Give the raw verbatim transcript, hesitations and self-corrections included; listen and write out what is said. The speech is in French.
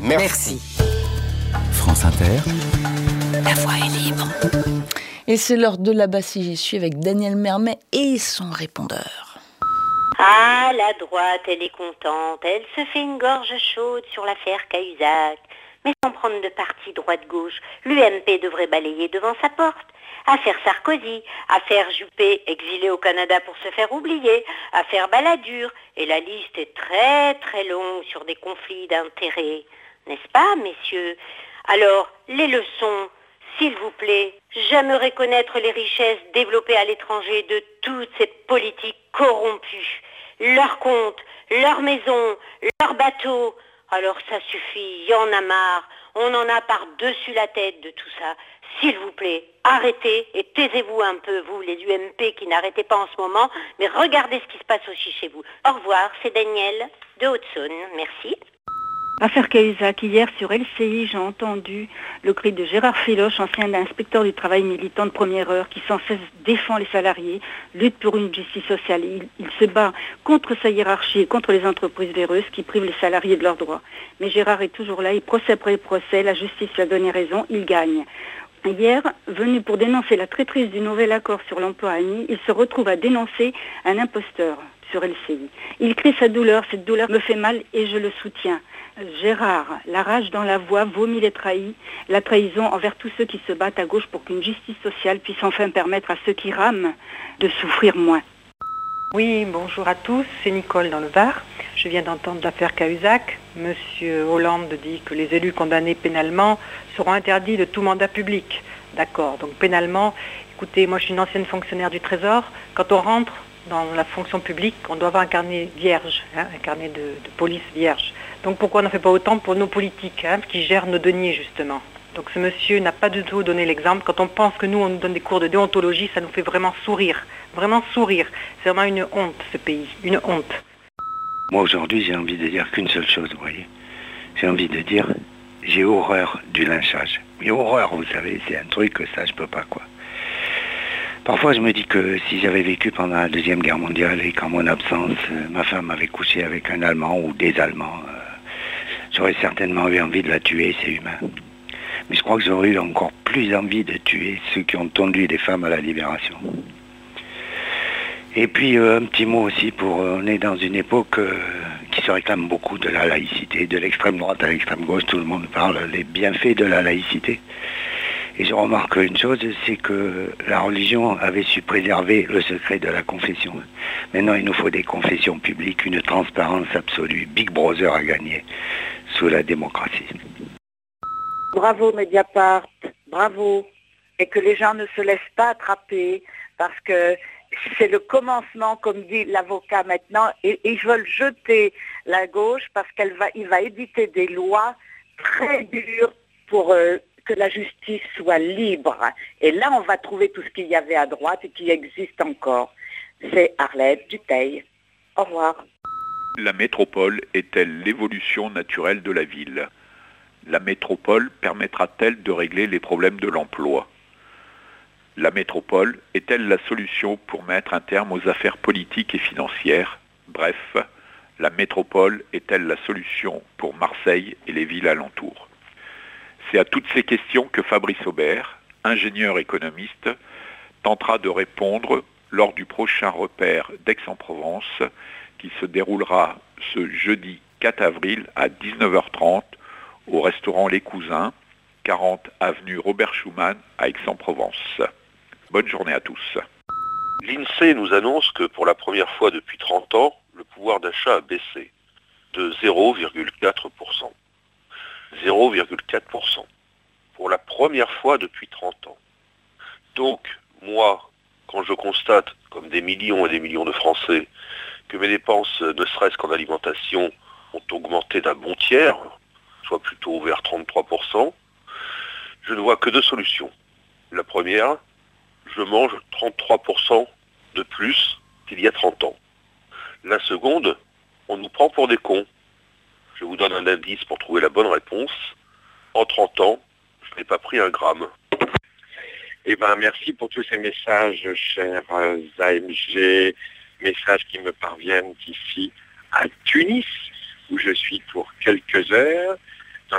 Merci. Merci. France Inter. La voix est libre. Et c'est l'heure de la Bassie, j'y suis avec Daniel Mermet et son répondeur. Ah, la droite, elle est contente, elle se fait une gorge chaude sur l'affaire Cahuzac. Mais sans prendre de parti droite-gauche, l'U M P devrait balayer devant sa porte. Affaire Sarkozy, affaire Juppé, exilé au Canada pour se faire oublier, affaire Balladur, et la liste est très très longue sur des conflits d'intérêts. N'est-ce pas, messieurs? Alors, les leçons, s'il vous plaît, j'aimerais connaître les richesses développées à l'étranger de toute cette politique corrompue. Leurs comptes, leurs maisons, leurs bateaux. Alors ça suffit, il y en a marre, on en a par-dessus la tête de tout ça. S'il vous plaît, arrêtez et taisez-vous un peu, vous, les U M P qui n'arrêtez pas en ce moment, mais regardez ce qui se passe aussi chez vous. Au revoir, c'est Daniel de Haute-Saône, merci. Affaire Cahuzac, hier sur L C I, j'ai entendu le cri de Gérard Filoche, ancien inspecteur du travail militant de première heure, qui sans cesse défend les salariés, lutte pour une justice sociale. Il, il se bat contre sa hiérarchie et contre les entreprises véreuses qui privent les salariés de leurs droits. Mais Gérard est toujours là, il procès après procès, la justice lui a donné raison, il gagne. Hier, venu pour dénoncer la traîtrise du nouvel accord sur l'emploi à Nice, il se retrouve à dénoncer un imposteur sur L C I. Il crie sa douleur, cette douleur me fait mal et je le soutiens. Gérard, la rage dans la voix, vomit les trahis, la trahison envers tous ceux qui se battent à gauche pour qu'une justice sociale puisse enfin permettre à ceux qui rament de souffrir moins. Oui, bonjour à tous, c'est Nicole dans le Var. Je viens d'entendre l'affaire Cahuzac. Monsieur Hollande dit que les élus condamnés pénalement seront interdits de tout mandat public. D'accord, donc pénalement, écoutez, moi je suis une ancienne fonctionnaire du Trésor. Quand on rentre dans la fonction publique, on doit avoir un carnet vierge, hein, un carnet de, de police vierge. Donc pourquoi on n'en fait pas autant pour nos politiques, hein, qui gèrent nos deniers justement? Donc ce monsieur n'a pas du tout donné l'exemple. Quand on pense que nous, on nous donne des cours de déontologie, ça nous fait vraiment sourire. Vraiment sourire. C'est vraiment une honte, ce pays. Une honte. Moi, aujourd'hui, j'ai envie de dire qu'une seule chose, vous voyez. J'ai envie de dire, j'ai horreur du lynchage. Mais horreur, vous savez, c'est un truc que ça, je peux pas, quoi. Parfois, je me dis que si j'avais vécu pendant la Deuxième Guerre mondiale et qu'en mon absence, euh, ma femme avait couché avec un Allemand ou des Allemands, euh, j'aurais certainement eu envie de la tuer, c'est humain. Mais je crois que j'aurais eu encore plus envie de tuer ceux qui ont conduit les femmes à la libération. Et puis euh, un petit mot aussi pour, euh, on est dans une époque euh, qui se réclame beaucoup de la laïcité, de l'extrême droite à l'extrême gauche, tout le monde parle des bienfaits de la laïcité. Et je remarque une chose, c'est que la religion avait su préserver le secret de la confession. Maintenant, il nous faut des confessions publiques, une transparence absolue. Big Brother a gagné sous la démocratie. Bravo Mediapart, bravo. Et que les gens ne se laissent pas attraper, parce que c'est le commencement, comme dit l'avocat maintenant, et ils veulent jeter la gauche parce qu'elle va, il va éditer des lois très dures pour euh, que la justice soit libre. Et là, on va trouver tout ce qu'il y avait à droite et qui existe encore. C'est Arlette Dutheil. Au revoir. La métropole est-elle l'évolution naturelle de la ville? La métropole permettra-t-elle de régler les problèmes de l'emploi? La métropole est-elle la solution pour mettre un terme aux affaires politiques et financières? Bref, la métropole est-elle la solution pour Marseille et les villes alentours? C'est à toutes ces questions que Fabrice Aubert, ingénieur économiste, tentera de répondre lors du prochain repère d'Aix-en-Provence qui se déroulera ce jeudi quatre avril à dix-neuf heures trente au restaurant Les Cousins, quarante avenue Robert Schuman à Aix-en-Provence. Bonne journée à tous. L'INSEE nous annonce que pour la première fois depuis trente ans, le pouvoir d'achat a baissé de zéro virgule quatre pour cent. zéro virgule quatre pour cent. Pour la première fois depuis trente ans. Donc, moi, quand je constate, comme des millions et des millions de Français, que mes dépenses, ne serait-ce qu'en alimentation, ont augmenté d'un bon tiers, soit plutôt vers trente-trois pour cent, je ne vois que deux solutions. La première, je mange trente-trois pour cent de plus qu'il y a trente ans. La seconde, on nous prend pour des cons. Je vous donne un indice pour trouver la bonne réponse. En trente ans, je n'ai pas pris un gramme. Eh bien, merci pour tous ces messages, chers euh, A M G, messages qui me parviennent ici à Tunis, où je suis pour quelques heures.